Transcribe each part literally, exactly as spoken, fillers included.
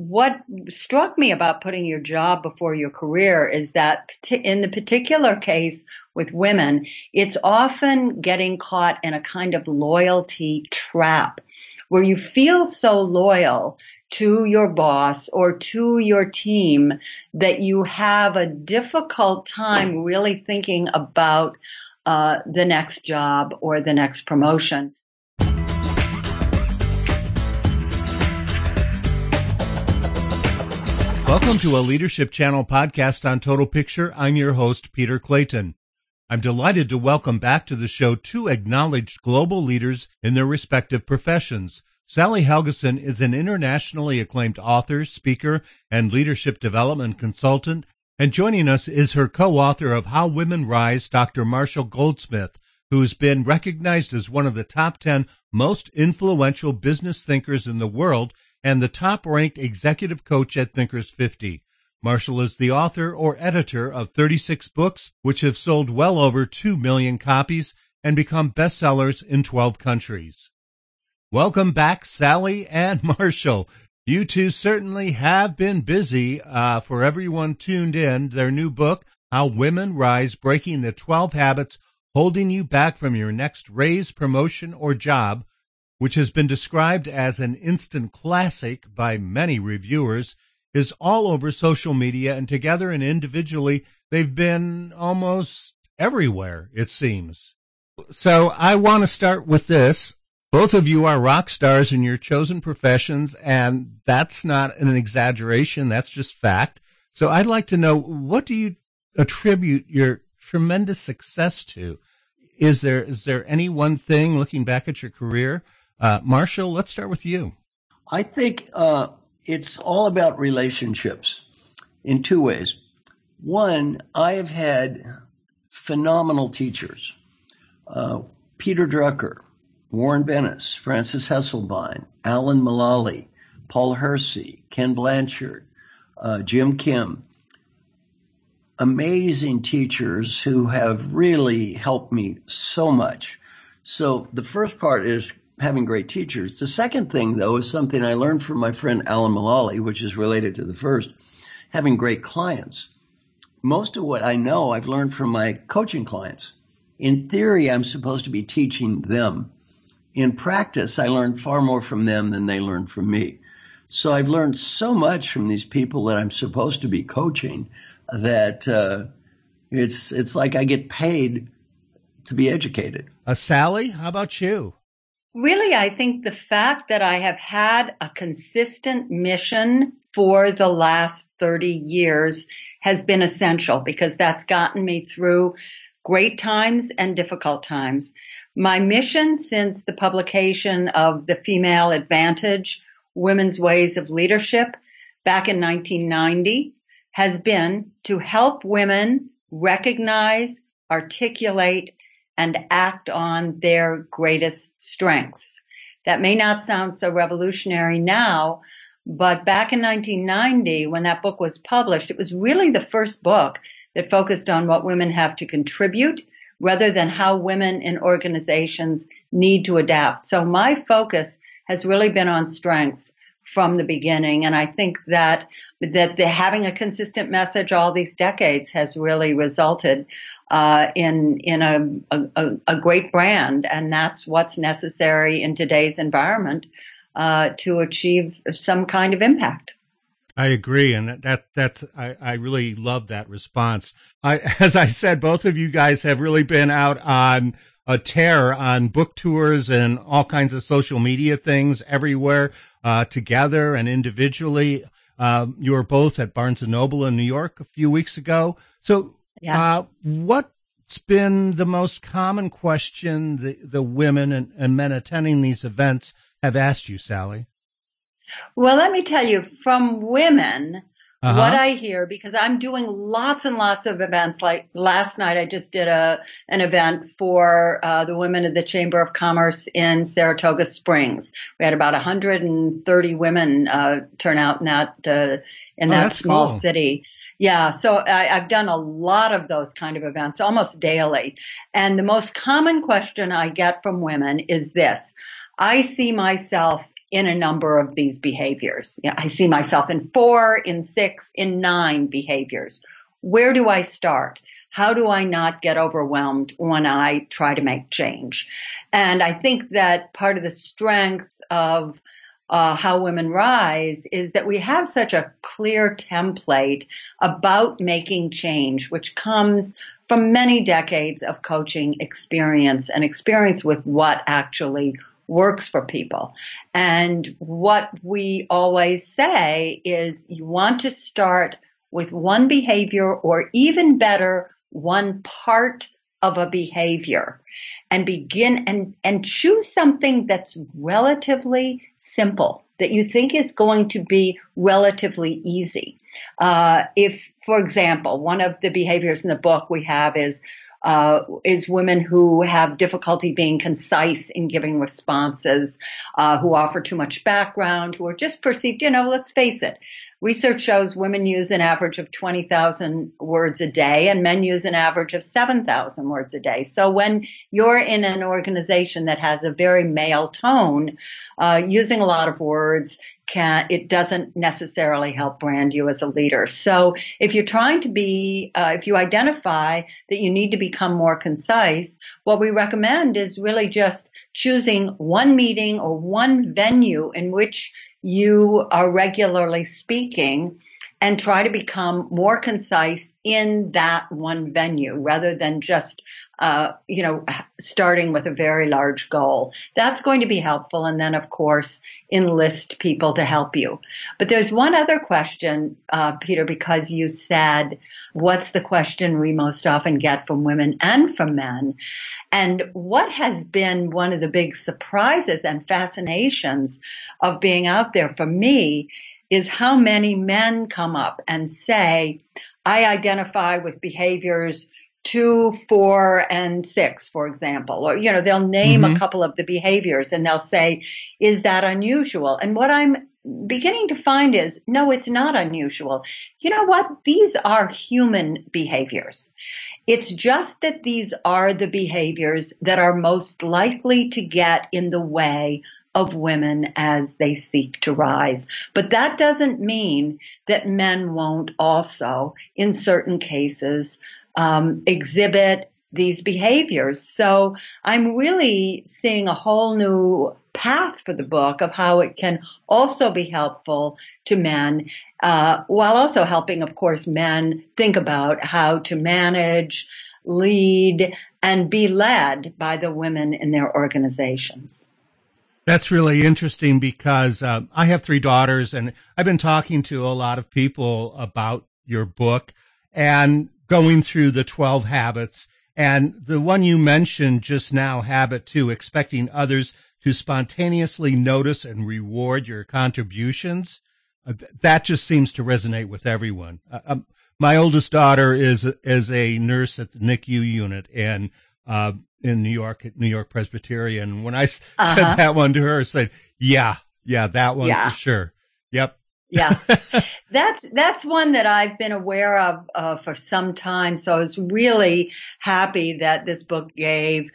what struck me about putting your job before your career is that in the particular case with women, it's often getting caught in a kind of loyalty trap where you feel so loyal to your boss or to your team that you have a difficult time really thinking about uh, the next job or the next promotion. Welcome to a Leadership Channel podcast on Total Picture. I'm your host, Peter Clayton. I'm delighted to welcome back to the show two acknowledged global leaders in their respective professions. Sally Helgesen is an internationally acclaimed author, speaker, and leadership development consultant, and joining us is her co-author of How Women Rise, Doctor Marshall Goldsmith, who's been recognized as one of the top ten most influential business thinkers in the world and the top-ranked executive coach at Thinkers fifty. Marshall is the author or editor of thirty-six books, which have sold well over two million copies and become bestsellers in twelve countries. Welcome back, Sally and Marshall. You two certainly have been busy. Uh, for everyone tuned in, their new book, How Women Rise, Breaking the twelve Habits Holding You Back from Your Next Raise, Promotion, or Job, which has been described as an instant classic by many reviewers, is all over social media, and together and individually, they've been almost everywhere, it seems. So I want to start with this. Both of you are rock stars in your chosen professions, and that's not an exaggeration. That's just fact. So I'd like to know, what do you attribute your tremendous success to? Is there is there any one thing, looking back at your career? Uh, Marshall, let's start with you. I think uh, it's all about relationships in two ways. One, I have had phenomenal teachers. Uh, Peter Drucker, Warren Bennis, Frances Hesselbein, Alan Mulally, Paul Hersey, Ken Blanchard, uh, Jim Kim. Amazing teachers who have really helped me so much. So the first part is having great teachers. The second thing, though, is something I learned from my friend Alan Mulally, which is related to the first, having great clients. Most of what I know, I've learned from my coaching clients. In theory, I'm supposed to be teaching them. In practice, I learned far more from them than they learned from me. So I've learned so much from these people that I'm supposed to be coaching that uh, it's it's like I get paid to be educated. Uh, Sally, how about you? Really, I think the fact that I have had a consistent mission for the last thirty years has been essential, because that's gotten me through great times and difficult times. My mission since the publication of The Female Advantage, Women's Ways of Leadership back in nineteen ninety has been to help women recognize, articulate, and act on their greatest strengths. That may not sound so revolutionary now, but back in nineteen ninety, when that book was published, it was really the first book that focused on what women have to contribute rather than how women in organizations need to adapt. So my focus has really been on strengths from the beginning, and I think that that the, having a consistent message all these decades has really resulted Uh, in in a, a a great brand, and that's what's necessary in today's environment uh, to achieve some kind of impact. I agree, and that that's I, I really love that response. I, as I said, both of you guys have really been out on a tear on book tours and all kinds of social media things everywhere, uh, together and individually. Um, you were both at Barnes and Noble in New York a few weeks ago, so. Yeah. Uh, what's been the most common question the, the women and, and men attending these events have asked you, Sally? Well, let me tell you, from women, Uh-huh. what I hear, because I'm doing lots and lots of events. Like last night, I just did a an event for uh, the women of the Chamber of Commerce in Saratoga Springs. We had about one hundred thirty women uh, turn out in that uh, in Oh, that that's small cool. city. Yeah, so I, I've done a lot of those kind of events, almost daily. And the most common question I get from women is this: I see myself in a number of these behaviors. You know, I see myself in four, in six, in nine behaviors. Where do I start? How do I not get overwhelmed when I try to make change? And I think that part of the strength of uh, How Women Rise is that we have such a clear template about making change, which comes from many decades of coaching experience and experience with what actually works for people. And what we always say is you want to start with one behavior, or even better, one part of a behavior, and begin and, and choose something that's relatively simple, that you think is going to be relatively easy. Uh, if, for example, one of the behaviors in the book we have is Uh, is women who have difficulty being concise in giving responses, uh, who offer too much background, who are just perceived, you know, let's face it. Research shows women use an average of twenty thousand words a day and men use an average of seven thousand words a day. So when you're in an organization that has a very male tone, uh, using a lot of words can, it doesn't necessarily help brand you as a leader. So if you're trying to be, uh, if you identify that you need to become more concise, what we recommend is really just choosing one meeting or one venue in which you are regularly speaking and try to become more concise in that one venue rather than just, uh, you know, starting with a very large goal. That's going to be helpful. And then, of course, enlist people to help you. But there's one other question, uh, Peter, because you said, what's the question we most often get from women and from men? And what has been one of the big surprises and fascinations of being out there for me is how many men come up and say, I identify with behaviors two, four, and six, for example. Or, you know, they'll name mm-hmm. a couple of the behaviors and they'll say, is that unusual? And what I'm beginning to find is, no, it's not unusual. You know what? These are human behaviors. It's just that these are the behaviors that are most likely to get in the way of women as they seek to rise. But that doesn't mean that men won't also, in certain cases, um, exhibit these behaviors. So I'm really seeing a whole new path for the book of how it can also be helpful to men, uh, while also helping, of course, men think about how to manage, lead, and be led by the women in their organizations. That's really interesting because uh, I have three daughters, and I've been talking to a lot of people about your book and going through the twelve habits. And the one you mentioned just now, habit two, expecting others to spontaneously notice and reward your contributions, uh, th- that just seems to resonate with everyone. Uh, um, my oldest daughter is is a nurse at the N I C U unit, and uh, in New York, at New York Presbyterian. When I s- uh-huh. said that one to her, I said, yeah, yeah, that one yeah. for sure. Yep. Yeah. That's, that's one that I've been aware of, uh, for some time. So I was really happy that this book gave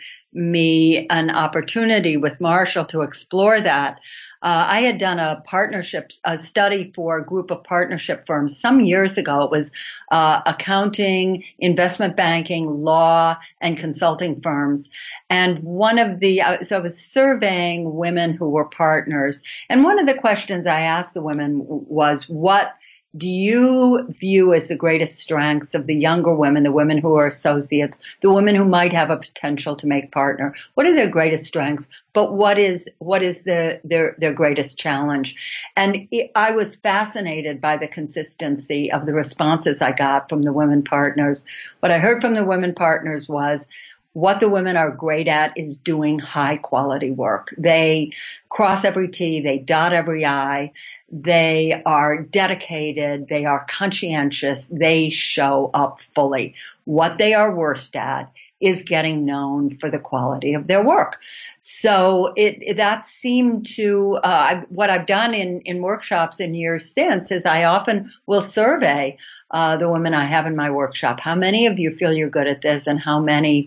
me an opportunity with Marshall to explore that. Uh, I had done a partnership, a study for a group of partnership firms some years ago. It was uh, accounting, investment banking, law, and consulting firms. And one of the, uh, so I was surveying women who were partners. And one of the questions I asked the women was, what do you view as the greatest strengths of the younger women, the women who are associates, the women who might have a potential to make partner? What are their greatest strengths? But what is, what is the, their, their greatest challenge? And it, I was fascinated by the consistency of the responses I got from the women partners. What I heard from the women partners was, what the women are great at is doing high quality work. They cross every T, they dot every I, they are dedicated, they are conscientious, they show up fully. What they are worst at is getting known for the quality of their work. So it, it that seemed to, uh, I, what I've done in, in workshops in years since is I often will survey uh, the women I have in my workshop. How many of you feel you're good at this, and how many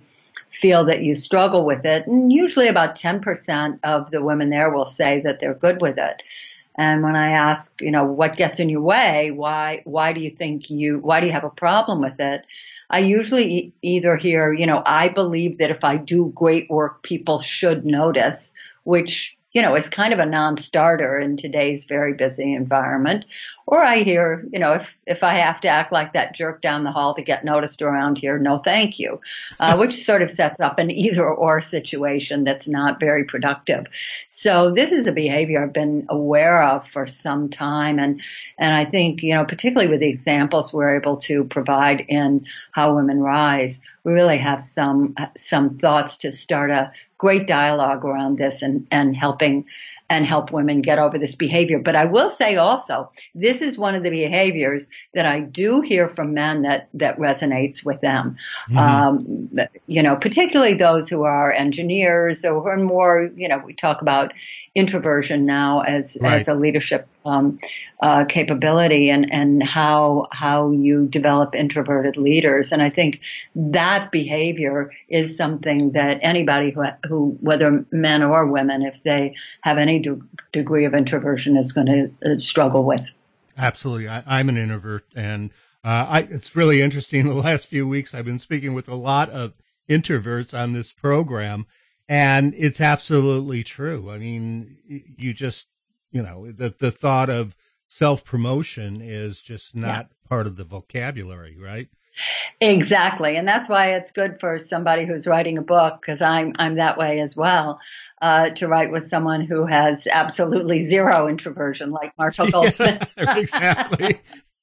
feel that you struggle with it. And usually about ten percent of the women there will say that they're good with it. And when I ask, you know, what gets in your way, why, why do you think you, why do you have a problem with it? I usually either hear, you know, I believe that if I do great work, people should notice, which, you know, is kind of a non-starter in today's very busy environment. Or I hear, you know, if, if I have to act like that jerk down the hall to get noticed around here, no thank you, uh, which sort of sets up an either or situation that's not very productive. So this is a behavior I've been aware of for some time. And, and I think, you know, particularly with the examples we're able to provide in How Women Rise, we really have some, some thoughts to start a great dialogue around this and, and helping and help women get over this behavior. But I will say also, this is one of the behaviors that I do hear from men that, that resonates with them. Mm-hmm. Um, you know, particularly those who are engineers or who are more, you know, we talk about introversion now as, right. as a leadership, um, uh, capability and, and how, how you develop introverted leaders. And I think that behavior is something that anybody who, who, whether men or women, if they have any de- degree of introversion is going to uh, struggle with. Absolutely. I, I'm an introvert, and uh, I, it's really interesting. The last few weeks, I've been speaking with a lot of introverts on this program, and it's absolutely true. I mean, you just, you know, the, the thought of self-promotion is just not yeah. part of the vocabulary, right? Exactly. And that's why it's good for somebody who's writing a book, because I'm, I'm that way as well, uh, to write with someone who has absolutely zero introversion, like Marshall Goldsmith. Yeah, exactly.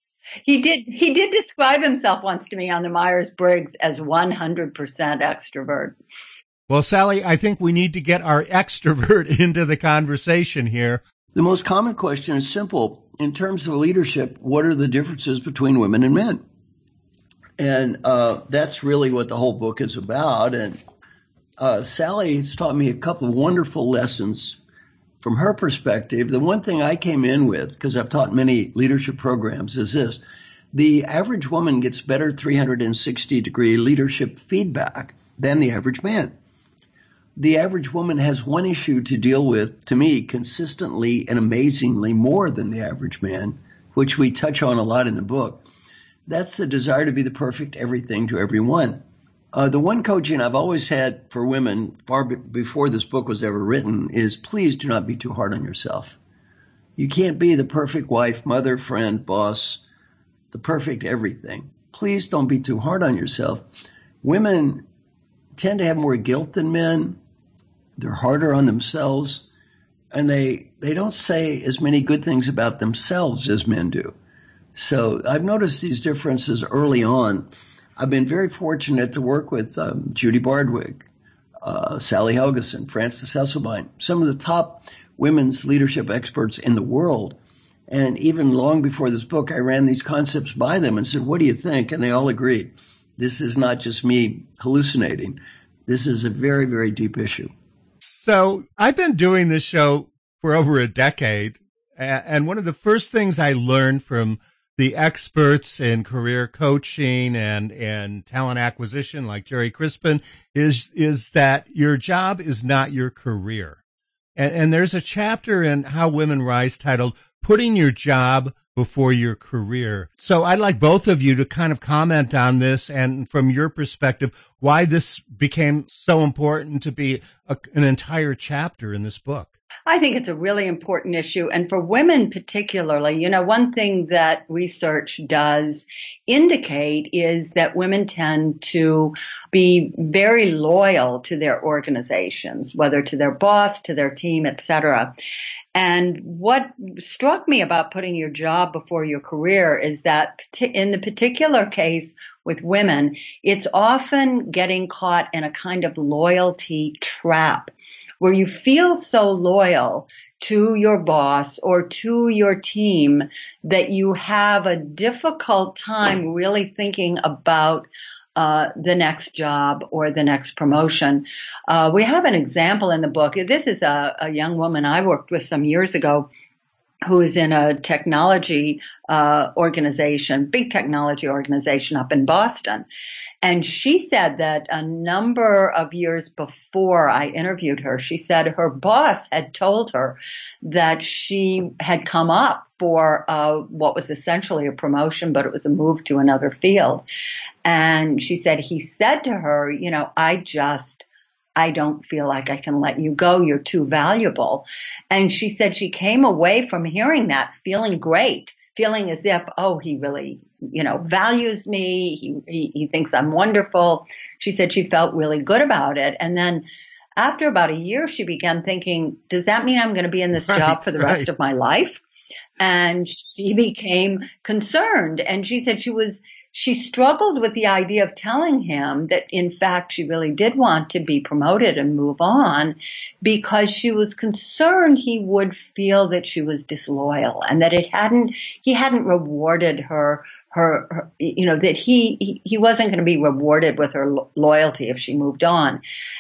He did, he did describe himself once to me on the Myers-Briggs as one hundred percent extrovert. Well, Sally, I think we need to get our extrovert into the conversation here. The most common question is simple. In terms of leadership, what are the differences between women and men? And uh, that's really what the whole book is about. And uh, Sally has taught me a couple of wonderful lessons from her perspective. The one thing I came in with, because I've taught many leadership programs, is this. The average woman gets better three hundred sixty degree leadership feedback than the average man. The average woman has one issue to deal with, to me, consistently and amazingly more than the average man, which we touch on a lot in the book. That's the desire to be the perfect everything to everyone. Uh, the one coaching I've always had for women, far be- before this book was ever written, is please do not be too hard on yourself. You can't be the perfect wife, mother, friend, boss, the perfect everything. Please don't be too hard on yourself. Women tend to have more guilt than men. They're harder on themselves, and they they don't say as many good things about themselves as men do. So I've noticed these differences early on. I've been very fortunate to work with um, Judy Bardwig, uh, Sally Helgeson, Frances Hesselbein, some of the top women's leadership experts in the world. And even long before this book, I ran these concepts by them and said, what do you think? And they all agreed. This is not just me hallucinating. This is a very, very deep issue. So I've been doing this show for over a decade. And one of the first things I learned from the experts in career coaching and, and talent acquisition like Jerry Crispin is, is that your job is not your career. And, and there's a chapter in How Women Rise titled Putting Your Job Before Your Career. So I'd like both of you to kind of comment on this and from your perspective, why this became so important to be a, an entire chapter in this book. I think it's a really important issue. And for women particularly, you know, one thing that research does indicate is that women tend to be very loyal to their organizations, whether to their boss, to their team, et cetera. And what struck me about putting your job before your career is that in the particular case with women, it's often getting caught in a kind of loyalty trap, where you feel so loyal to your boss or to your team that you have a difficult time really thinking about uh the next job or the next promotion. Uh we have an example in the book. This is a, a young woman I worked with some years ago who is in a technology uh organization, big technology organization up in Boston. And she said that a number of years before I interviewed her, she said her boss had told her that she had come up for uh, what was essentially a promotion, but it was a move to another field. And she said he said to her, you know, I just, I don't feel like I can let you go. You're too valuable. And she said she came away from hearing that feeling great, feeling as if, oh, he really, you know, values me. He, he, he thinks I'm wonderful. She said she felt really good about it. And then after about a year, she began thinking, does that mean I'm going to be in this right, job for the right. rest of my life? And she became concerned. And she said she was, she struggled with the idea of telling him that, in fact, she really did want to be promoted and move on, because she was concerned he would feel that she was disloyal and that it hadn't, he hadn't rewarded her, her, her you know, that he, he, he wasn't going to be rewarded with her lo- loyalty if she moved on.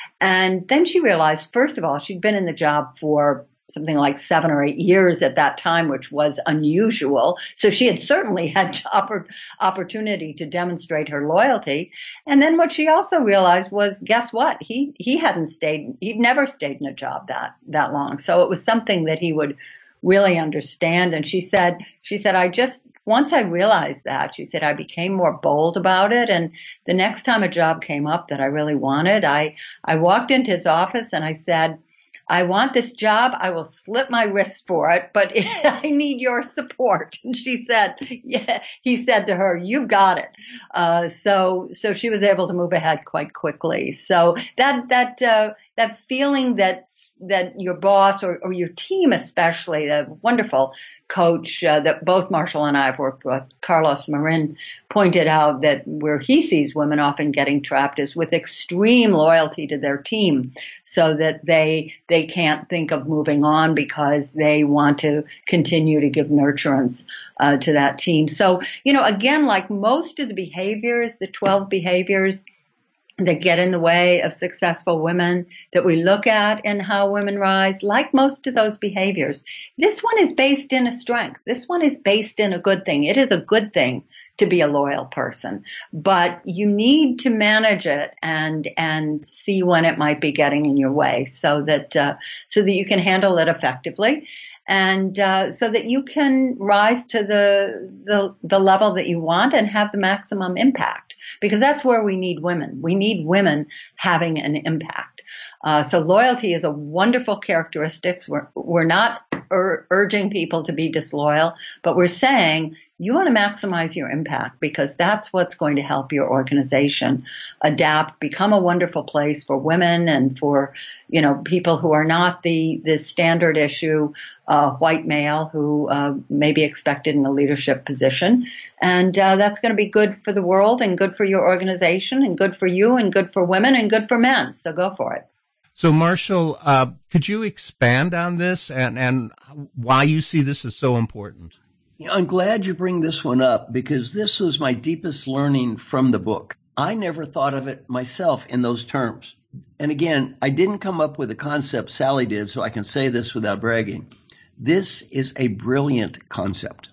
And then she realized, first of all, she'd been in the job for something like seven or eight years at that time, which was unusual. So she had certainly had opportunity to demonstrate her loyalty. And then what she also realized was, guess what? He, he hadn't stayed, he'd never stayed in a job that, that long. So it was something that he would really understand. And she said, she said, I just, once I realized that, she said, I became more bold about it. And the next time a job came up that I really wanted, I, I walked into his office and I said, I want this job. I will slit my wrists for it, but I need your support. And she said, yeah, he said to her, you got it. Uh, so, so she was able to move ahead quite quickly. So that, that, uh, that feeling that, that your boss or, or your team, especially a wonderful coach, uh, that both Marshall and I have worked with, Carlos Marin, pointed out that where he sees women often getting trapped is with extreme loyalty to their team, so that they they can't think of moving on because they want to continue to give nurturance uh, to that team. So, you know, again, like most of the behaviors, the twelve behaviors that get in the way of successful women that we look at in How Women Rise, like most of those behaviors, this one is based in a strength. This one is based in a good thing. It is a good thing to be a loyal person, but you need to manage it and and see when it might be getting in your way, so that uh, so that you can handle it effectively, and uh, so that you can rise to the the the level that you want and have the maximum impact. Because that's where we need women. We need women having an impact. Uh, so loyalty is a wonderful characteristic. We're, we're not ur- urging people to be disloyal, but we're saying you want to maximize your impact, because that's what's going to help your organization adapt, become a wonderful place for women and for, you know, people who are not the, the standard issue, uh, white male who, uh, may be expected in a leadership position. And, uh, that's going to be good for the world and good for your organization and good for you and good for women and good for men. So go for it. So, Marshall, uh, could you expand on this and, and why you see this as so important? I'm glad you bring this one up, because this was my deepest learning from the book. I never thought of it myself in those terms. And again, I didn't come up with the concept, Sally did, so I can say this without bragging. This is a brilliant concept.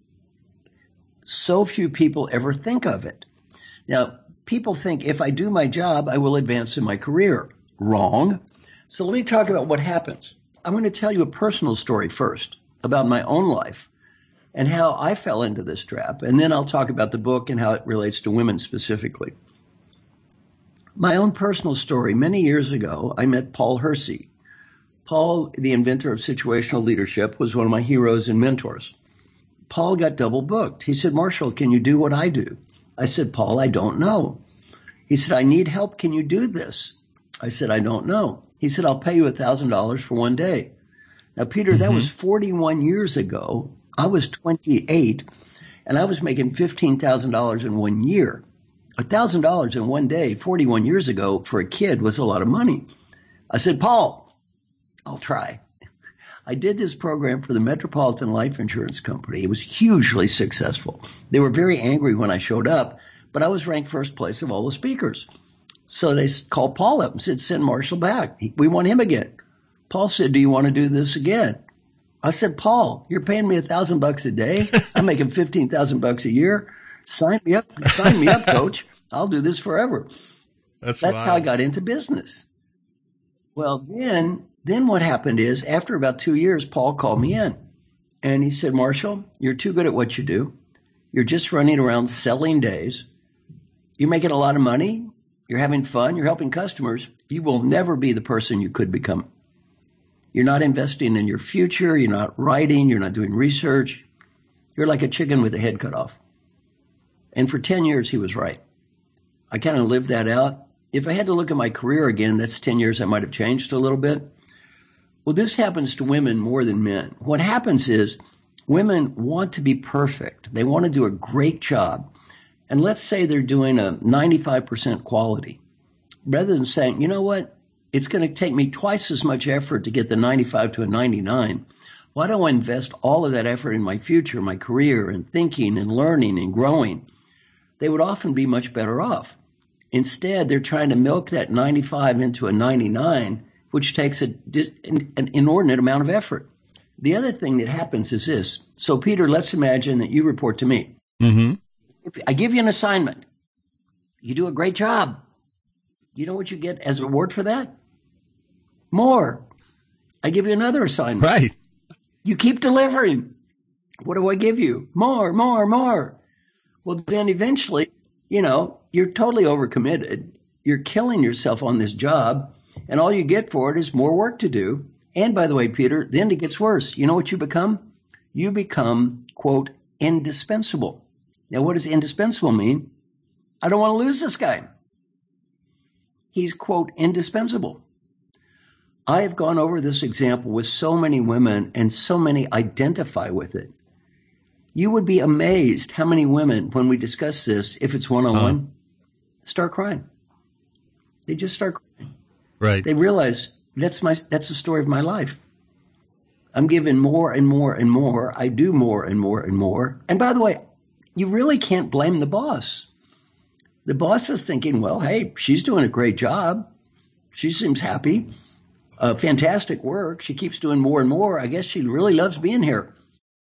So few people ever think of it. Now, people think if I do my job, I will advance in my career. Wrong. So let me talk about what happens. I'm going to tell you a personal story first about my own life and how I fell into this trap. And then I'll talk about the book and how it relates to women specifically. My own personal story, many years ago, I met Paul Hersey. Paul, the inventor of situational leadership, was one of my heroes and mentors. Paul got double booked. He said, Marshall, can you do what I do? I said, Paul, I don't know. He said, I need help. Can you do this? I said, I don't know. He said, I'll pay you one thousand dollars for one day. Now, Peter, mm-hmm. that was forty-one years ago. I was twenty-eight, and I was making fifteen thousand dollars in one year. one thousand dollars in one day, forty-one years ago, for a kid was a lot of money. I said, Paul, I'll try. I did this program for the Metropolitan Life Insurance Company. It was hugely successful. They were very angry when I showed up, but I was ranked first place of all the speakers. So they called Paul up and said, send Marshall back. We want him again. Paul said, do you want to do this again? I said, Paul, you're paying me a thousand bucks a day. I'm making fifteen thousand bucks a year. Sign me up. Sign me up, coach. I'll do this forever. That's That's wild. how I got into business. Well, then, then what happened is after about two years, Paul called me in and he said, Marshall, you're too good at what you do. You're just running around selling days. You're making a lot of money. You're having fun. You're helping customers. You will never be the person you could become. You're not investing in your future. You're not writing. You're not doing research. You're like a chicken with a head cut off. And for ten years, he was right. I kind of lived that out. If I had to look at my career again, that's ten years I might have changed a little bit. Well, this happens to women more than men. What happens is women want to be perfect. They want to do a great job. And let's say they're doing a ninety-five percent quality. Rather than saying, you know what, it's going to take me twice as much effort to get the ninety-five to a ninety-nine. Why don't I invest all of that effort in my future, my career, and thinking and learning and growing? They would often be much better off. Instead, they're trying to milk that ninety-five into a ninety-nine, which takes a, an inordinate amount of effort. The other thing that happens is this. So, Peter, let's imagine that you report to me. Mm-hmm. If I give you an assignment, you do a great job. You know what you get as a reward for that? More. I give you another assignment. Right. You keep delivering. What do I give you? More, more, more. Well, then eventually, you know, you're totally overcommitted. You're killing yourself on this job, and all you get for it is more work to do. And by the way, Peter, then it gets worse. You know what you become? You become, quote, indispensable. Now, what does indispensable mean? I don't want to lose this guy. He's, quote, indispensable. I have gone over this example with so many women, and so many identify with it. You would be amazed how many women, when we discuss this, if it's one-on-one, uh, start crying. They just start crying. Right. They realize that's my that's the story of my life. I'm given more and more and more. I do more and more and more. And by the way, you really can't blame the boss. The boss is thinking, well, hey, she's doing a great job. She seems happy. Uh, fantastic work. She keeps doing more and more. I guess she really loves being here.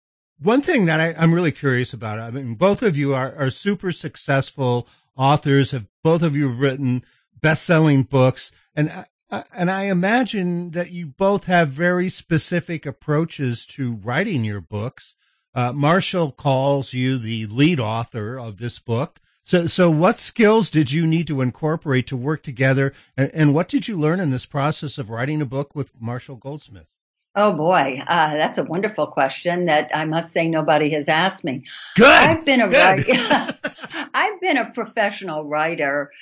One thing that I, I'm really curious about, I mean, both of you are, are super successful authors. Have both of you have written best-selling books, and uh, and I imagine that you both have very specific approaches to writing your books. Uh, Marshall calls you the lead author of this book. So, so what skills did you need to incorporate to work together, and, and what did you learn in this process of writing a book with Marshall Goldsmith? Oh boy, uh, that's a wonderful question that I must say nobody has asked me. Good. I've been a Good. writer. I've been a professional writer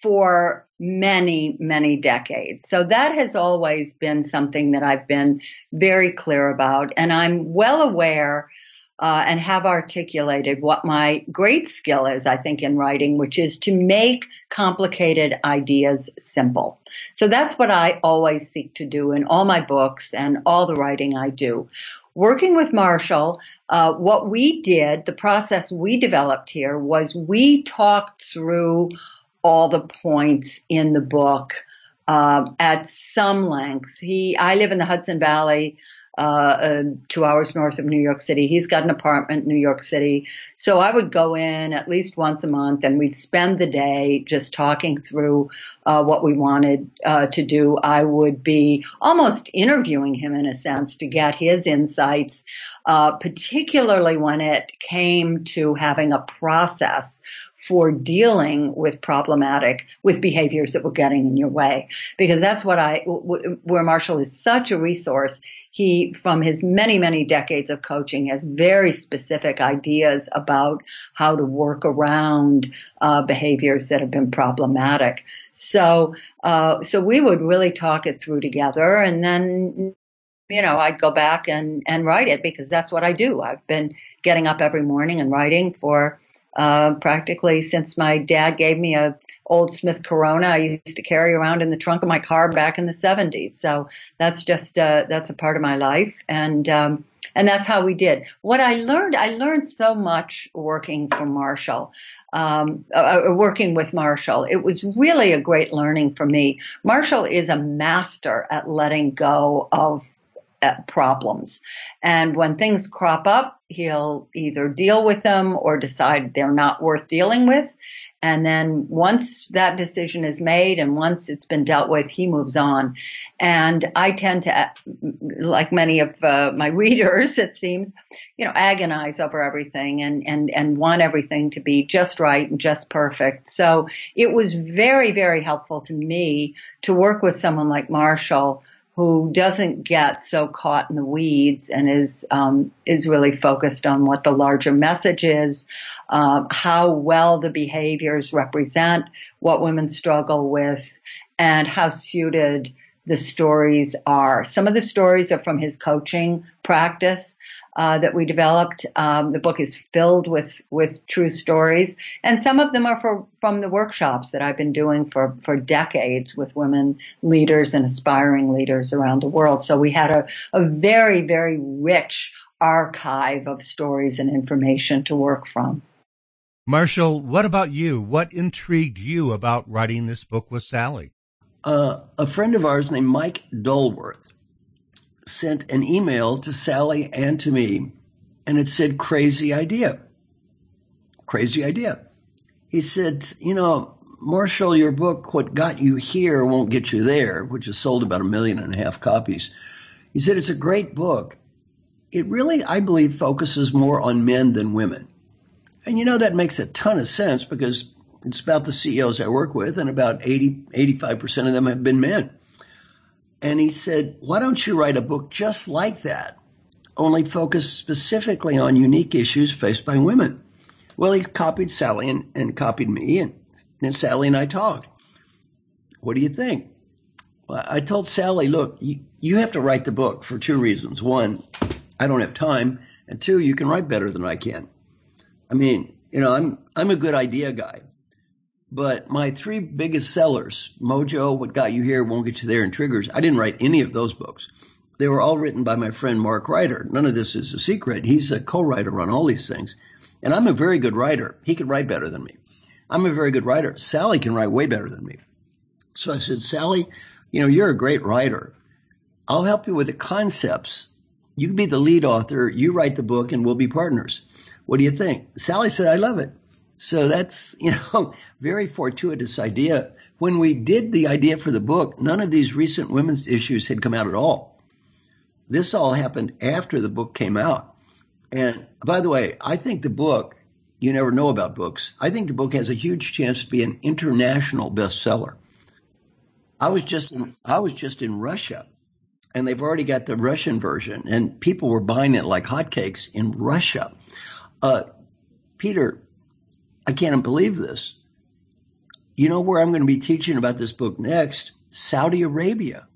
for many, many decades. So that has always been something that I've been very clear about, and I'm well aware uh, and have articulated what my great skill is, I think, in writing, which is to make complicated ideas simple. So that's what I always seek to do in all my books and all the writing I do. Working with Marshall, uh, what we did, the process we developed here was we talked through all the points in the book uh, at some length. He, I live in the Hudson Valley, uh, uh, two hours north of New York City. He's got an apartment in New York City. So I would go in at least once a month and we'd spend the day just talking through uh, what we wanted uh, to do. I would be almost interviewing him in a sense to get his insights, uh, particularly when it came to having a process for dealing with problematic, with behaviors that were getting in your way. Because that's what I, where Marshall is such a resource. He, from his many, many decades of coaching, has very specific ideas about how to work around uh, behaviors that have been problematic. So, uh, so we would really talk it through together, and then, you know, I'd go back and, and write it because that's what I do. I've been getting up every morning and writing for uh, practically since my dad gave me a old Smith Corona I used to carry around in the trunk of my car back in the seventies. So that's just, uh, that's a part of my life. And, um, and that's how we did. What I learned, I learned so much working for Marshall, um, uh, working with Marshall. It was really a great learning for me. Marshall is a master at letting go of uh, problems. And when things crop up, he'll either deal with them or decide they're not worth dealing with. And then once that decision is made and once it's been dealt with, he moves on. And I tend to, like many of uh, my readers, it seems, you know, agonize over everything and, and, and want everything to be just right and just perfect. So it was very, very helpful to me to work with someone like Marshall, who doesn't get so caught in the weeds and is um, is really focused on what the larger message is, uh, how well the behaviors represent what women struggle with, and how suited the stories are. Some of the stories are from his coaching practice uh, that we developed. Um, the book is filled with with true stories, and some of them are for, from the workshops that I've been doing for for decades with women leaders and aspiring leaders around the world. So we had a, a very, very rich archive of stories and information to work from. Marshall, what about you? What intrigued you about writing this book with Sally? Uh, a friend of ours named Mike Dolworth sent an email to Sally and to me, and it said, crazy idea. Crazy idea. He said, you know, Marshall, your book, What Got You Here Won't Get You There, which has sold about a million and a half copies. He said, it's a great book. It really, I believe, focuses more on men than women. And, you know, that makes a ton of sense because it's about the C E Os I work with, and about eighty, eighty-five percent of them have been men. And he said, why don't you write a book just like that, only focused specifically on unique issues faced by women? Well, he copied Sally and, and copied me, and then Sally and I talked. What do you think? Well, I told Sally, look, you, you have to write the book for two reasons. One, I don't have time, and two, you can write better than I can. I mean, you know, I'm I'm a good idea guy. But my three biggest sellers, Mojo, What Got You Here, Won't Get You There, and Triggers, I didn't write any of those books. They were all written by my friend Mark Ryder. None of this is a secret. He's a co-writer on all these things. And I'm a very good writer. He could write better than me. I'm a very good writer. Sally can write way better than me. So I said, Sally, you know, you're a great writer. I'll help you with the concepts. You can be the lead author. You write the book, and we'll be partners. What do you think? Sally said, I love it. So that's, you know, very fortuitous idea. When we did the idea for the book, none of these recent women's issues had come out at all. This all happened after the book came out. And by the way, I think the book, you never know about books, I think the book has a huge chance to be an international bestseller. I was just in, I was just in Russia, and they've already got the Russian version, and people were buying it like hotcakes in Russia. Uh, Peter, I can't believe this. You know where I'm going to be teaching about this book next? Saudi Arabia.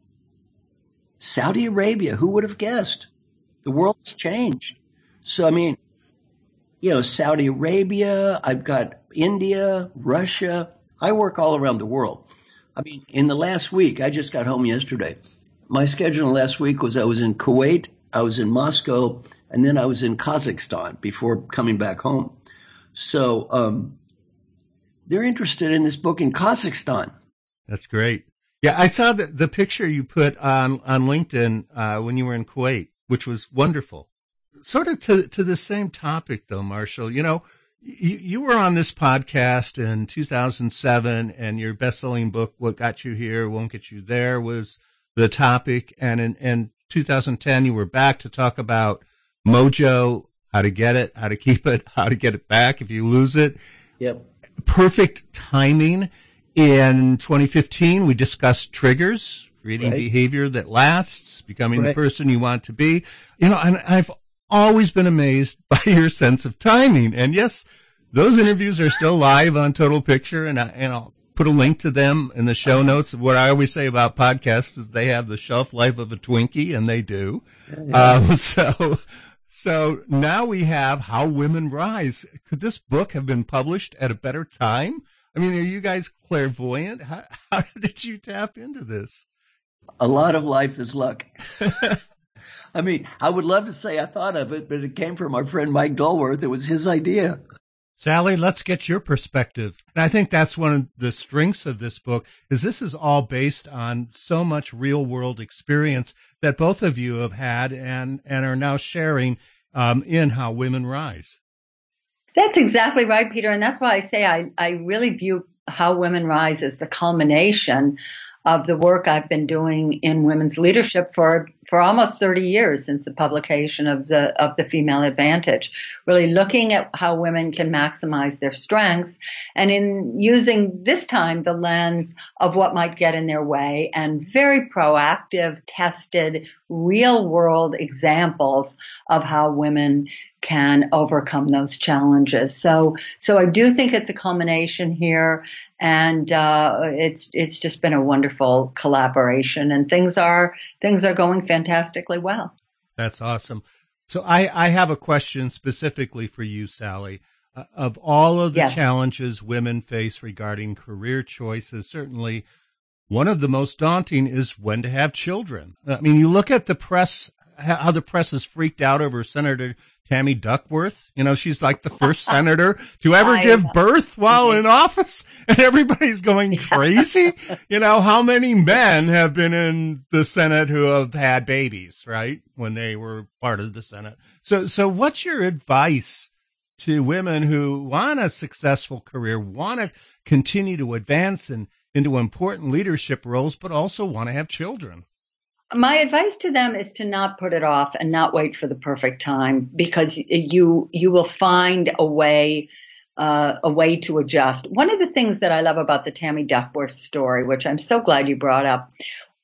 Saudi Arabia. Who would have guessed? The world's changed. So, I mean, you know, Saudi Arabia, I've got India, Russia. I work all around the world. I mean, in the last week, I just got home yesterday. My schedule last week was I was in Kuwait, I was in Moscow, and then I was in Kazakhstan before coming back home. So um, they're interested in this book in Kazakhstan. That's great. Yeah, I saw the, the picture you put on, on LinkedIn uh, when you were in Kuwait, which was wonderful. Sort of to, to the same topic, though, Marshall. You know, you, you were on this podcast in two thousand seven, and your best-selling book, What Got You Here Won't Get You There, was the topic. And in, in two thousand ten, you were back to talk about Mojo, how to get it, how to keep it, how to get it back if you lose it. Yep. Perfect timing. In twenty fifteen, we discussed triggers, creating right. behavior that lasts, becoming right. the person you want to be. You know, and I've always been amazed by your sense of timing. And yes, those interviews are still live on Total Picture, and, I, and I'll put a link to them in the show notes. What I always say about podcasts is they have the shelf life of a Twinkie, and they do. Yeah. Um, so... So now we have How Women Rise. Could this book have been published at a better time? I mean, are you guys clairvoyant? How, how did you tap into this? A lot of life is luck. I mean, I would love to say I thought of it, but it came from our friend Mike Dolworth. It was his idea. Sally, let's get your perspective. And I think that's one of the strengths of this book, is this is all based on so much real world experience that both of you have had and, and are now sharing um, in How Women Rise. That's exactly right, Peter. And that's why I say I, I really view How Women Rise as the culmination of the work I've been doing in women's leadership for, for almost thirty years since the publication of the, of the Female Advantage, really looking at how women can maximize their strengths and in using this time the lens of what might get in their way and very proactive, tested, real world examples of how women can overcome those challenges. So, so I do think it's a culmination here, and uh, it's it's just been a wonderful collaboration, and things are things are going fantastically well. That's awesome. So, I I have a question specifically for you, Sally. Uh, of all of the Yes. challenges women face regarding career choices, certainly one of the most daunting is when to have children. I mean, you look at the press, how the press is freaked out over Senator Tammy Duckworth. You know, she's like the first senator to ever I give know. birth while Mhm. in office, and everybody's going crazy. You know, how many men have been in the Senate who have had babies, right, when they were part of the Senate? So, so what's your advice to women who want a successful career, want to continue to advance and into important leadership roles, but also want to have children? My advice to them is to not put it off and not wait for the perfect time, because you you will find a way uh, a way to adjust. One of the things that I love about the Tammy Duckworth story, which I'm so glad you brought up,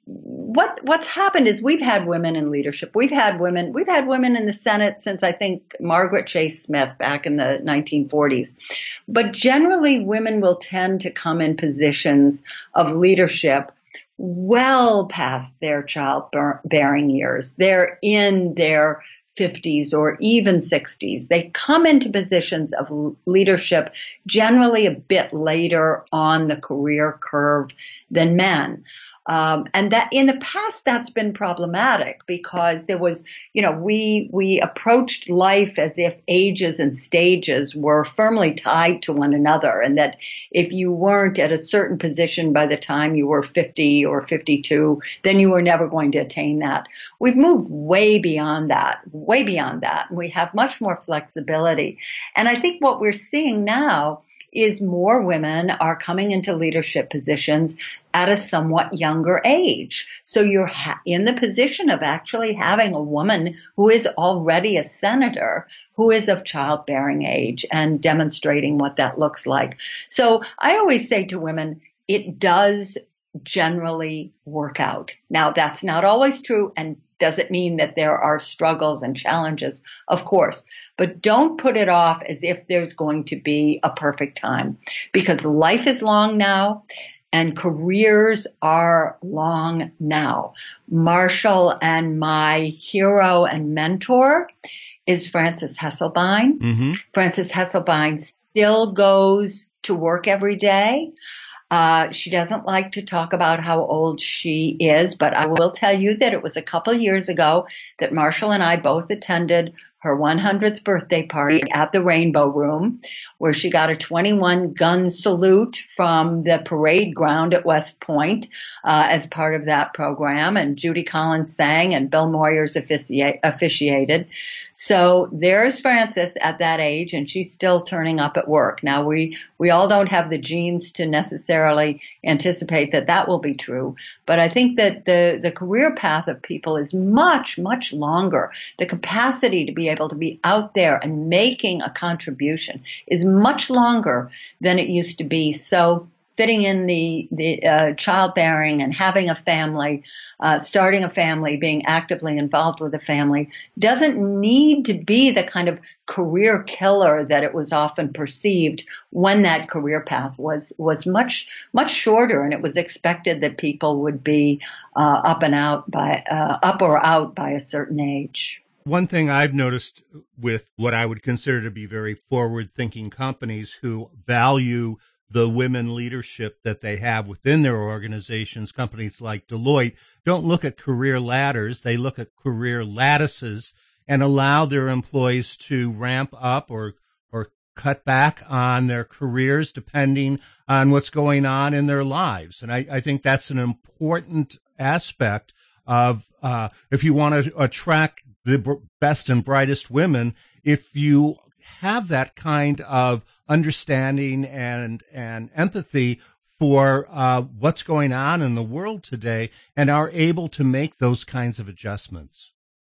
what what's happened is we've had women in leadership. We've had women we've had women in the Senate since I think Margaret Chase Smith back in the nineteen forties. But generally, women will tend to come in positions of leadership well past their childbearing years. They're in their fifties or even sixties. They come into positions of leadership generally a bit later on the career curve than men. Um, and that in the past, that's been problematic because there was, you know, we, we approached life as if ages and stages were firmly tied to one another. And that if you weren't at a certain position by the time you were fifty or fifty-two, then you were never going to attain that. We've moved way beyond that, way beyond that. We have much more flexibility. And I think what we're seeing now is more women are coming into leadership positions at a somewhat younger age. So you're ha- in the position of actually having a woman who is already a senator who is of childbearing age and demonstrating what that looks like. So I always say to women, it does generally work out. Now, that's not always true, and does it mean that there are struggles and challenges? Of course. But don't put it off as if there's going to be a perfect time, because life is long now and careers are long now. Marshall and my hero and mentor is Frances Hesselbein. Mm-hmm. Frances Hesselbein still goes to work every day. Uh, she doesn't like to talk about how old she is, but I will tell you that it was a couple years ago that Marshall and I both attended her one hundredth birthday party at the Rainbow Room, where she got a twenty-one gun salute from the parade ground at West Point uh, as part of that program. And Judy Collins sang and Bill Moyers offici- officiated. So there's Frances at that age, and she's still turning up at work. Now, we, we all don't have the genes to necessarily anticipate that that will be true, but I think that the, the career path of people is much, much longer. The capacity to be able to be out there and making a contribution is much longer than it used to be. So fitting in the, the uh, childbearing and having a family, Uh, starting a family, being actively involved with a family, doesn't need to be the kind of career killer that it was often perceived when that career path was was much much shorter, and it was expected that people would be uh, up and out by uh, up or out by a certain age. One thing I've noticed with what I would consider to be very forward-thinking companies who value the women leadership that they have within their organizations, companies like Deloitte, don't look at career ladders. They look at career lattices and allow their employees to ramp up or or cut back on their careers depending on what's going on in their lives. And I, I think that's an important aspect of uh, if you want to attract the best and brightest women, if you have that kind of understanding and, and empathy for uh, what's going on in the world today and are able to make those kinds of adjustments.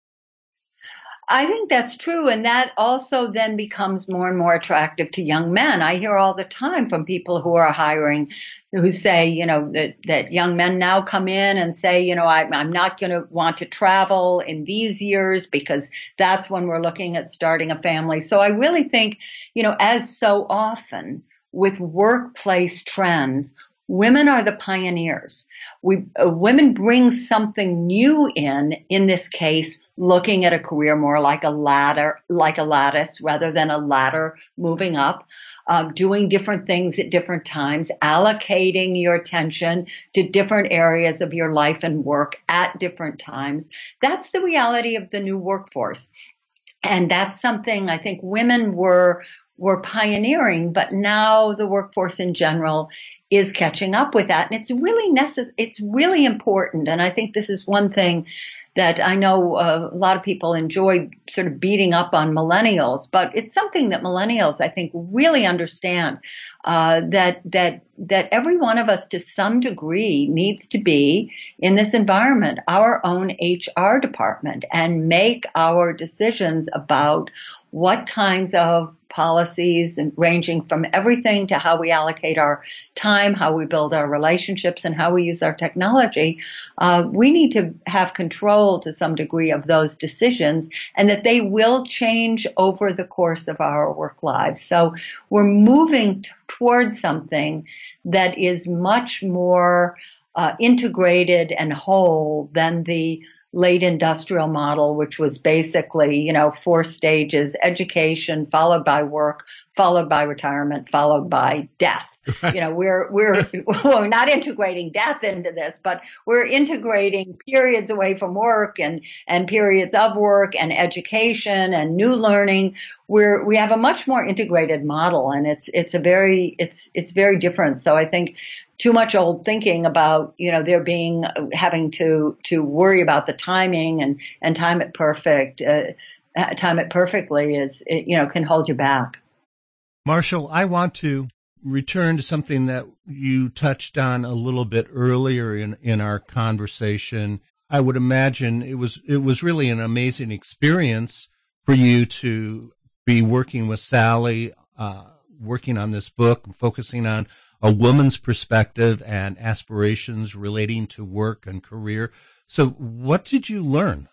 I think that's true. And that also then becomes more and more attractive to young men. I hear all the time from people who are hiring who say, you know, that, that young men now come in and say, you know, I, I'm not going to want to travel in these years because that's when we're looking at starting a family. So I really think, you know, as so often with workplace trends, women are the pioneers. We, uh, women bring something new in, in this case, looking at a career more like a ladder, like a lattice rather than a ladder moving up, um, doing different things at different times, allocating your attention to different areas of your life and work at different times. That's the reality of the new workforce. And that's something I think women were, were pioneering, but now the workforce in general is catching up with that. And it's really necess- it's really important. And I think this is one thing that I know uh, a lot of people enjoy sort of beating up on millennials, but it's something that millennials, I think, really understand, uh, that, that, that every one of us to some degree needs to be in this environment, our own H R department, and make our decisions about what kinds of policies, and ranging from everything to how we allocate our time, how we build our relationships, and how we use our technology. Uh, we need to have control to some degree of those decisions, and that they will change over the course of our work lives. So we're moving t- towards something that is much more uh, integrated and whole than the late industrial model, which was basically, you know, four stages: education, followed by work, followed by retirement, followed by death. You know, we're, we're, we're not integrating death into this, but we're integrating periods away from work and, and periods of work and education and new learning. We're, we have a much more integrated model, and it's, it's a very, it's, it's very different. So I think too much old thinking about, you know, there being, having to, to worry about the timing and, and time it perfect, uh, time it perfectly is, it, you know, can hold you back. Marshall, I want to return to something that you touched on a little bit earlier in, in our conversation. I would imagine it was, it was really an amazing experience for you to be working with Sally, uh, working on this book, focusing on a woman's perspective and aspirations relating to work and career. So what did you learn?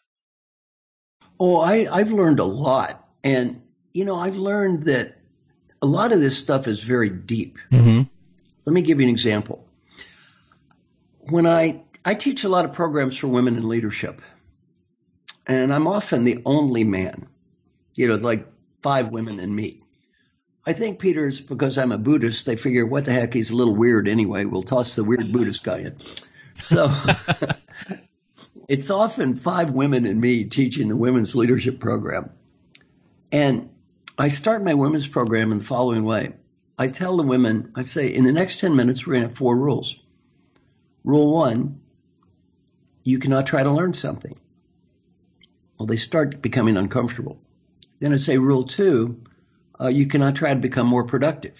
Oh, I, I've learned a lot. And, you know, I've learned that a lot of this stuff is very deep. Mm-hmm. Let me give you an example. When I, I teach a lot of programs for women in leadership, and I'm often the only man, you know, like five women and me. I think, Peter's because I'm a Buddhist, they figure, what the heck, he's a little weird anyway. We'll toss the weird Buddhist guy in. So it's often five women and me teaching the women's leadership program. And I start my women's program in the following way. I tell the women, I say, in the next ten minutes, we're going to have four rules. Rule one, you cannot try to learn something. Well, they start becoming uncomfortable. Then I say, rule two, uh, you cannot try to become more productive.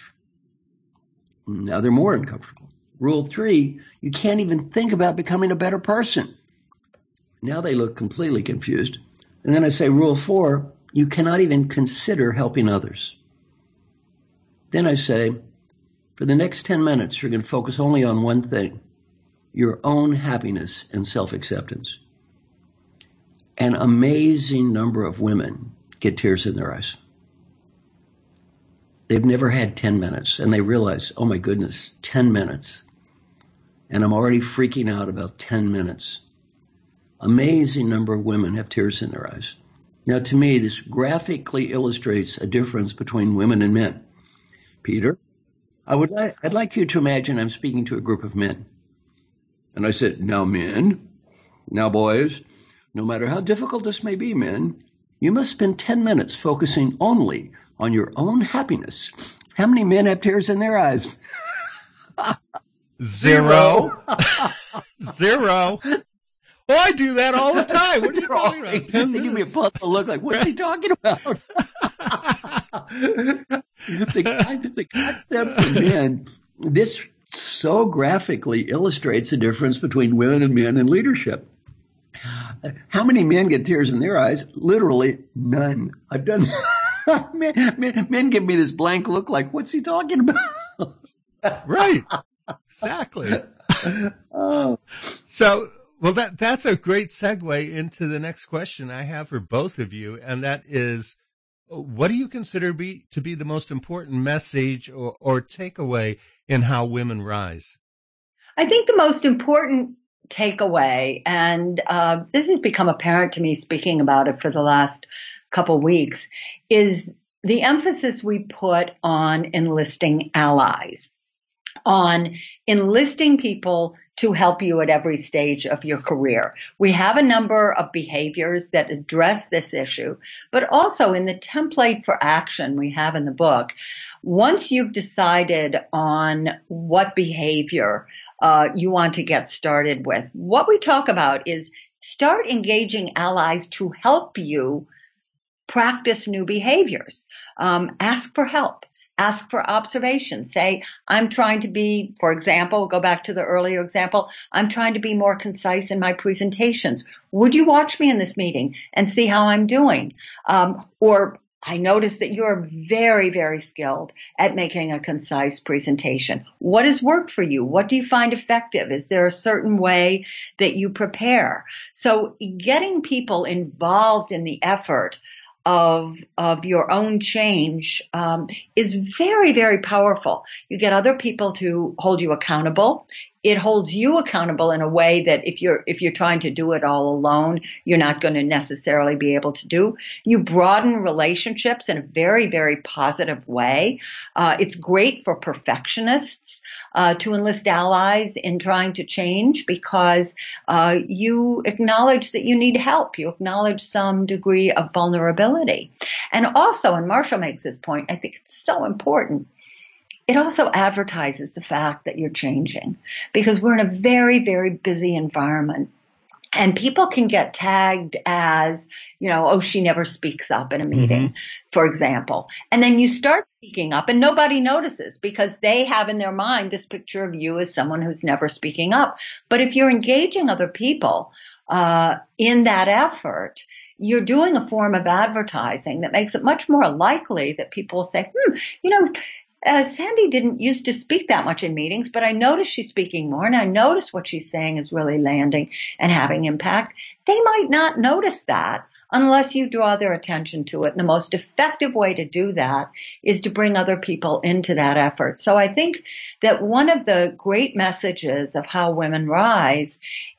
Now they're more uncomfortable. Rule three, you can't even think about becoming a better person. Now they look completely confused. And then I say, rule four, you cannot even consider helping others. Then I say, for the next ten minutes, you're going to focus only on one thing, your own happiness and self-acceptance. An amazing number of women get tears in their eyes. They've never had ten minutes, and they realize, oh my goodness, ten minutes. And I'm already freaking out about ten minutes. Amazing number of women have tears in their eyes. Now, to me, this graphically illustrates a difference between women and men. Peter, I would like, I'd like you to imagine I'm speaking to a group of men. And I said, now men, now boys, no matter how difficult this may be, men, you must spend ten minutes focusing only on your own happiness. How many men have tears in their eyes? Zero. Zero. Oh, I do that all the time. What are you talking about? They give me a puzzled look like, what's he talking about? the, the concept for men, this so graphically illustrates the difference between women and men in leadership. How many men get tears in their eyes? Literally none. I've done men, men, men give me this blank look like, what's he talking about? Right. Exactly. Oh. So, well, that that's a great segue into the next question I have for both of you, and that is, what do you consider be to be the most important message or, or takeaway in How Women Rise? I think the most important takeaway, and uh, this has become apparent to me speaking about it for the last couple weeks, is the emphasis we put on enlisting allies, on enlisting people to help you at every stage of your career. We have a number of behaviors that address this issue, but also in the template for action we have in the book, once you've decided on what behavior uh, you want to get started with, what we talk about is start engaging allies to help you practice new behaviors. Um, ask for help. Ask for observation. Say, I'm trying to be, for example, go back to the earlier example, I'm trying to be more concise in my presentations. Would you watch me in this meeting and see how I'm doing? Um, or I notice that you're very, very skilled at making a concise presentation. What has worked for you? What do you find effective? Is there a certain way that you prepare? So getting people involved in the effort of of your own change um, is very, very powerful. You get other people to hold you accountable. It holds you accountable in a way that if you're if you're trying to do it all alone, you're not going to necessarily be able to do. You broaden relationships in a very, very positive way. Uh, it's great for perfectionists uh, to enlist allies in trying to change because uh, you acknowledge that you need help. You acknowledge some degree of vulnerability. And also, and Marshall makes this point, I think it's so important, it also advertises the fact that you're changing because we're in a very, very busy environment. And people can get tagged as, you know, oh, she never speaks up in a meeting, mm-hmm. for example. And then you start speaking up and nobody notices because they have in their mind this picture of you as someone who's never speaking up. But if you're engaging other people uh in that effort, you're doing a form of advertising that makes it much more likely that people will say, hmm, you know, Uh, Sandy didn't used to speak that much in meetings, but I noticed she's speaking more, and I noticed what she's saying is really landing and having impact. They might not notice that unless you draw their attention to it. And the most effective way to do that is to bring other people into that effort. So I think that one of the great messages of How Women Rise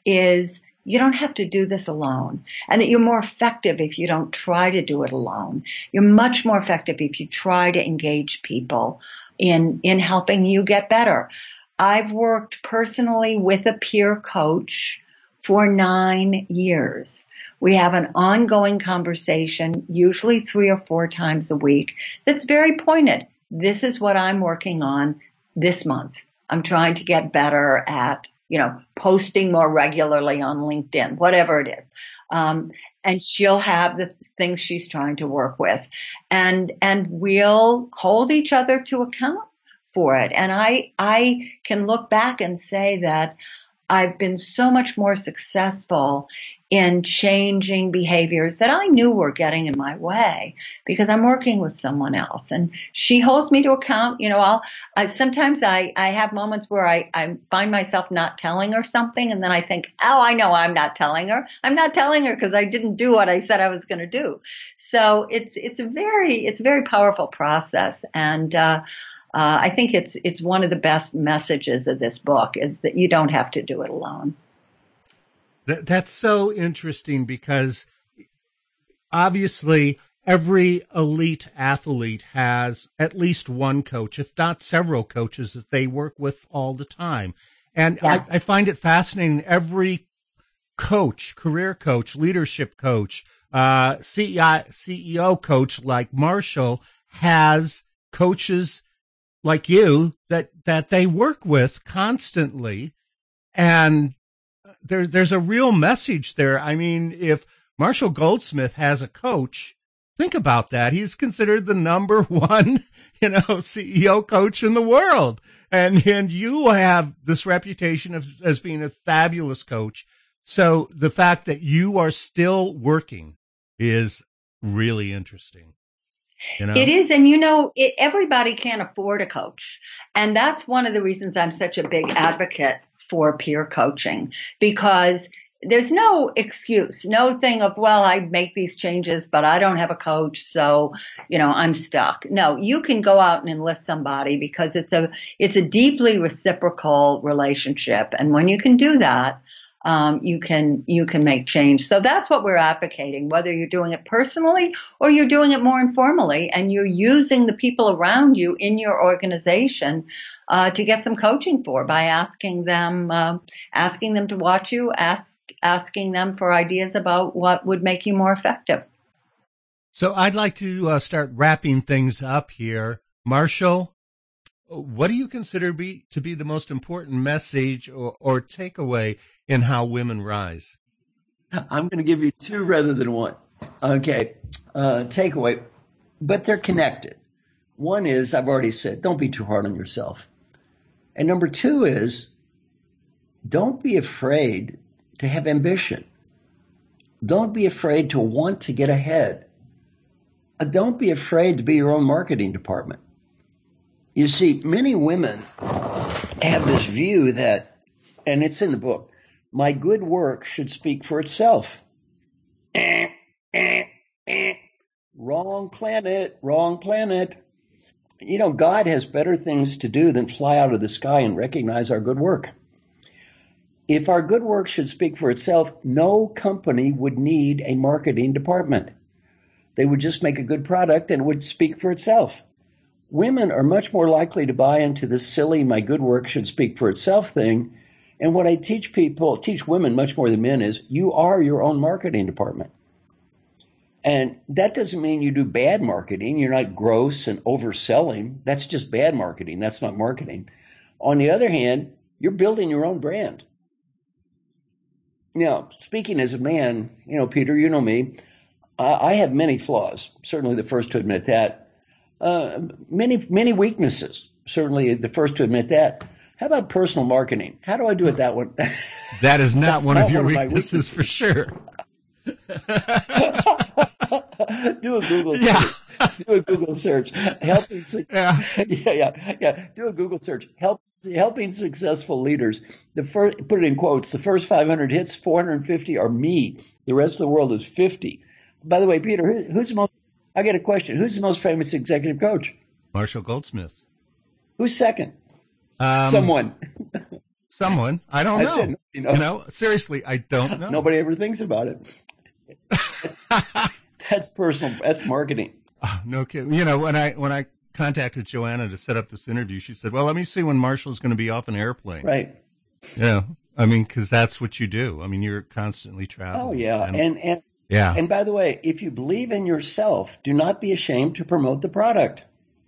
is you don't have to do this alone, and that you're more effective if you don't try to do it alone. You're much more effective if you try to engage people in, in helping you get better. I've worked personally with a peer coach for nine years. We have an ongoing conversation, usually three or four times a week, that's very pointed. This is what I'm working on this month. I'm trying to get better at you know, posting more regularly on LinkedIn, whatever it is. Um, and she'll have the things she's trying to work with. And, and we'll hold each other to account for it. And I, I can look back and say that I've been so much more successful in changing behaviors that I knew were getting in my way because I'm working with someone else and she holds me to account. You know, I'll, I, sometimes I, I have moments where I, I find myself not telling her something and then I think, oh, I know I'm not telling her. I'm not telling her because I didn't do what I said I was going to do. So it's, it's a very, it's a very powerful process. And, uh, uh, I think it's, it's one of the best messages of this book is that you don't have to do it alone. That, that's so interesting because obviously every elite athlete has at least one coach, if not several coaches that they work with all the time. And yeah. I, I find it fascinating. Every coach, career coach, leadership coach, uh, C E O coach like Marshall has coaches like you that, that they work with constantly. And There, there's a real message there. I mean, if Marshall Goldsmith has a coach, Think about that. He's considered the number one, you know, C E O coach in the world. And, and you have this reputation of, as being a fabulous coach. So the fact that you are still working is really interesting. You know? It is. And, you know, it, everybody can't afford a coach. And that's one of the reasons I'm such a big advocate for peer coaching, because there's no excuse, no thing of, well, I make these changes, but I don't have a coach, so, you know, I'm stuck. No, you can go out and enlist somebody, because it's a, it's a deeply reciprocal relationship. And when you can do that, um, you can, you can make change. So that's what we're advocating, whether you're doing it personally or you're doing it more informally, and you're using the people around you in your organization uh, to get some coaching for, by asking them, uh, asking them to watch you, ask, asking them for ideas about what would make you more effective. So I'd like to uh, start wrapping things up here. Marshall, what do you consider be, to be the most important message or, or takeaway in How Women Rise? I'm going to give you two rather than one. Okay, uh, takeaway, but they're connected. One is, I've already said, don't be too hard on yourself. And number two is, don't be afraid to have ambition. Don't be afraid to want to get ahead. Uh, don't be afraid to be your own marketing department. You see, many women have this view that, and it's in the book, my good work should speak for itself. Eh, eh, eh. Wrong planet, wrong planet. You know, God has better things to do than fly out of the sky and recognize our good work. If our good work should speak for itself, no company would need a marketing department. They would just make a good product and it would speak for itself. Women are much more likely to buy into this silly, my good work should speak for itself thing. And what I teach people, teach women much more than men, is you are your own marketing department. And that doesn't mean you do bad marketing. You're not gross and overselling. That's just bad marketing. That's not marketing. On the other hand, you're building your own brand. Now, speaking as a man, you know, Peter, you know me, I, I have many flaws, certainly the first to admit that. Uh, many, many weaknesses, certainly the first to admit that. How about personal marketing? How do I do it that one? That is not one not of your one of weaknesses, for sure. Do a Google search. Yeah. Do a Google search. Helping, Yeah. yeah, yeah, yeah. Do a Google search. Help, helping successful leaders. The first, put it in quotes. The first five hundred hits, four hundred fifty are me. The rest of the world is fifty. By the way, Peter, who, who's the most? I get a question. Who's the most famous executive coach? Marshall Goldsmith. Who's second? Um, Someone. Someone. I don't That's know. it. You know? You know, seriously, I don't know. Nobody ever thinks about it. That's personal. That's marketing. Oh, no kidding. You know, when I when I contacted Joanna to set up this interview, she said, "Well, let me see when Marshall's going to be off an airplane." Right. You know, I mean, because that's what you do. I mean, you're constantly traveling. Oh yeah, and, and and yeah. And by the way, if you believe in yourself, do not be ashamed to promote the product.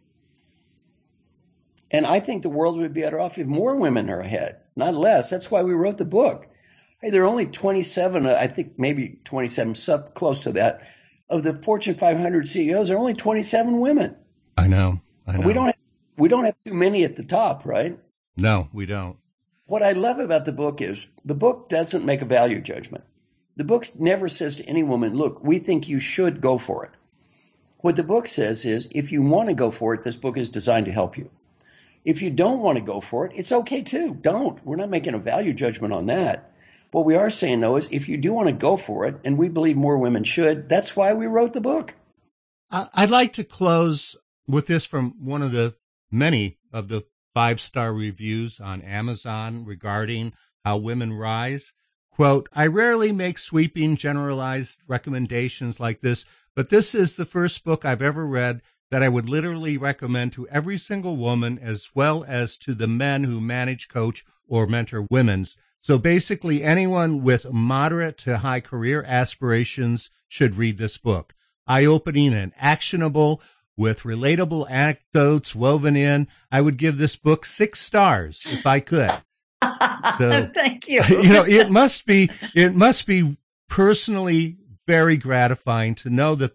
And I think the world would be better off if more women are ahead, not less. That's why we wrote the book. Hey, there are only twenty-seven, I think maybe twenty-seven, sub close to that, of the Fortune five hundred C E Os. There are only twenty-seven women. I know. I know. We don't have, we don't have too many at the top, right? No, we don't. What I love about the book is the book doesn't make a value judgment. The book never says to any woman, look, we think you should go for it. What the book says is, if you want to go for it, this book is designed to help you. If you don't want to go for it, it's okay too. Don't. We're not making a value judgment on that. What we are saying, though, is if you do want to go for it, and we believe more women should, that's why we wrote the book. I'd like to close with this from one of the many of the five-star reviews on Amazon regarding How Women Rise. Quote, I rarely make sweeping, generalized recommendations like this, but this is the first book I've ever read that I would literally recommend to every single woman as well as to the men who manage, coach, or mentor women's. So basically anyone with moderate to high career aspirations should read this book. Eye-opening and actionable with relatable anecdotes woven in. I would give this book six stars if I could. So, thank you. You know, it must be, it must be personally very gratifying to know that the,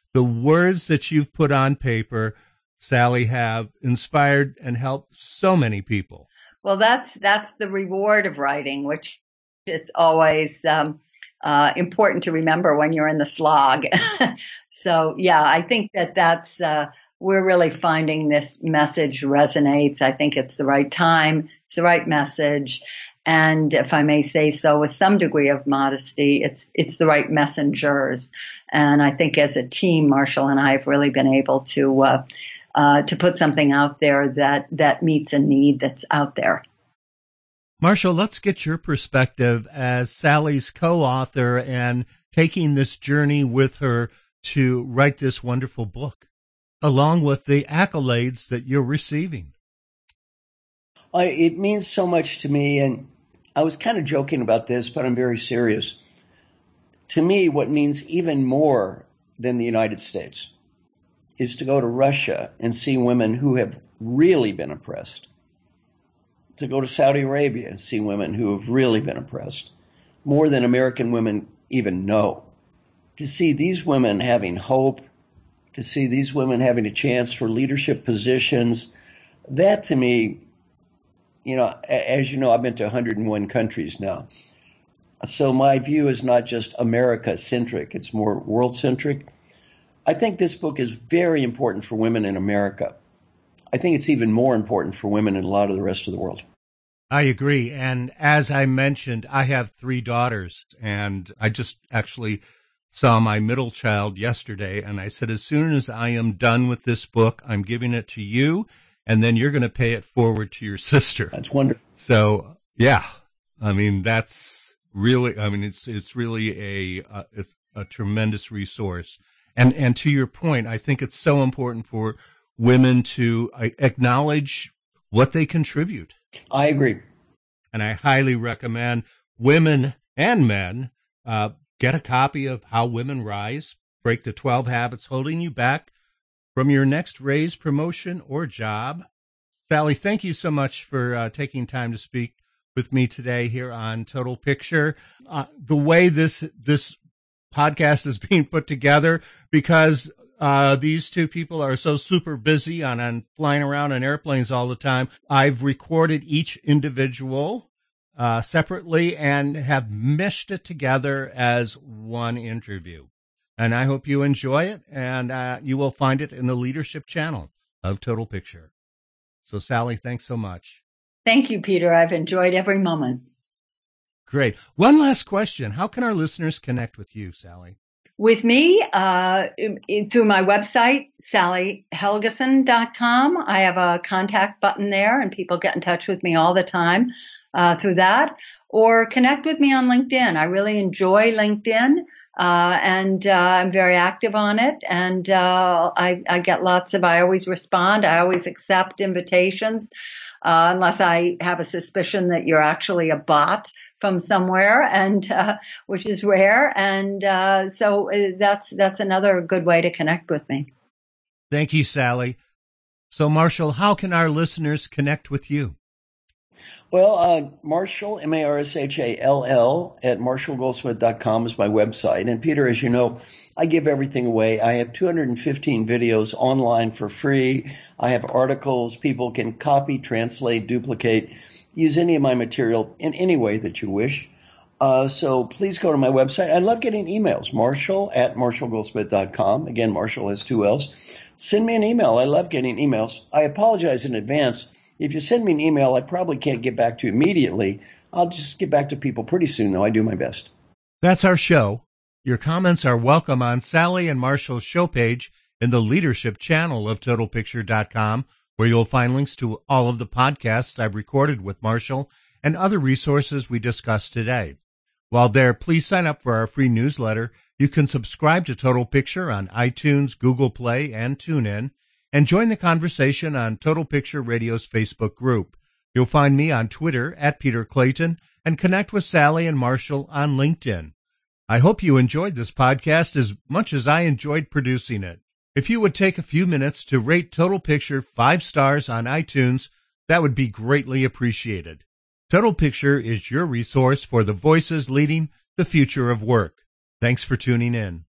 the words that you've put on paper, Sally, have inspired and helped so many people. Well, that's that's the reward of writing, which it's always um, uh, important to remember when you're in the slog. So, yeah, I think that that's uh, we're really finding this message resonates. I think it's the right time, it's the right message, and if I may say so, with some degree of modesty, it's it's the right messengers. And I think as a team, Marshall and I have really been able to. Uh, Uh, to put something out there that, that meets a need that's out there. Marshall, let's get your perspective as Sally's co-author and taking this journey with her to write this wonderful book, along with the accolades that you're receiving. I, it means so much to me, and I was kind of joking about this, but I'm very serious. To me, what means even more than the United States is to go to Russia and see women who have really been oppressed, to go to Saudi Arabia and see women who have really been oppressed, more than American women even know, to see these women having hope, to see these women having a chance for leadership positions. That to me, you know, as you know, I've been to one hundred one countries now. So my view is not just America-centric, it's more world-centric. I think this book is very important for women in America. I think it's even more important for women in a lot of the rest of the world. I agree. And as I mentioned, I have three daughters, and I just actually saw my middle child yesterday, and I said, as soon as I am done with this book, I'm giving it to you, and then you're going to pay it forward to your sister. That's wonderful. So, yeah, I mean, that's really, I mean, it's it's really a, a, it's a tremendous resource. And and to your point, I think it's so important for women to acknowledge what they contribute. I agree. And I highly recommend women and men uh, get a copy of How Women Rise, Break the twelve Habits Holding You Back from Your Next Raise, Promotion, or Job. Sally, thank you so much for uh, taking time to speak with me today here on Total Picture. Uh, the way this this podcast is being put together, because uh these two people are so super busy on, on flying around on airplanes all the time. I've recorded each individual uh separately and have meshed it together as one interview. And I hope you enjoy it, and uh you will find it in the leadership channel of Total Picture. So Sally, thanks so much. Thank you, Peter. I've enjoyed every moment. Great. One last question. How can our listeners connect with you, Sally? With me, uh, through my website, sally helgeson dot com. I have a contact button there, and people get in touch with me all the time uh, through that. Or connect with me on LinkedIn. I really enjoy LinkedIn, uh, and uh, I'm very active on it. And uh, I, I get lots of, I always respond. I always accept invitations, uh, unless I have a suspicion that you're actually a bot from somewhere, and uh, which is rare, and uh, so that's that's another good way to connect with me. Thank you, Sally. So, Marshall, how can our listeners connect with you? Well, uh, Marshall, M A R S H A L L, at marshall goldsmith dot com is my website. And Peter, as you know, I give everything away. I have two hundred fifteen videos online for free. I have articles people can copy, translate, duplicate, use any of my material in any way that you wish. Uh, so please go to my website. I love getting emails, Marshall at marshall goldsmith dot com. Again, Marshall has two L's. Send me an email. I love getting emails. I apologize in advance. If you send me an email, I probably can't get back to you immediately. I'll just get back to people pretty soon, though. I do my best. That's our show. Your comments are welcome on Sally and Marshall's show page in the leadership channel of total picture dot com, where you'll find links to all of the podcasts I've recorded with Marshall and other resources we discussed today. While there, please sign up for our free newsletter. You can subscribe to Total Picture on iTunes, Google Play, and TuneIn, and join the conversation on Total Picture Radio's Facebook group. You'll find me on Twitter at Peter Clayton, and connect with Sally and Marshall on LinkedIn. I hope you enjoyed this podcast as much as I enjoyed producing it. If you would take a few minutes to rate Total Picture five stars on iTunes, that would be greatly appreciated. Total Picture is your resource for the voices leading the future of work. Thanks for tuning in.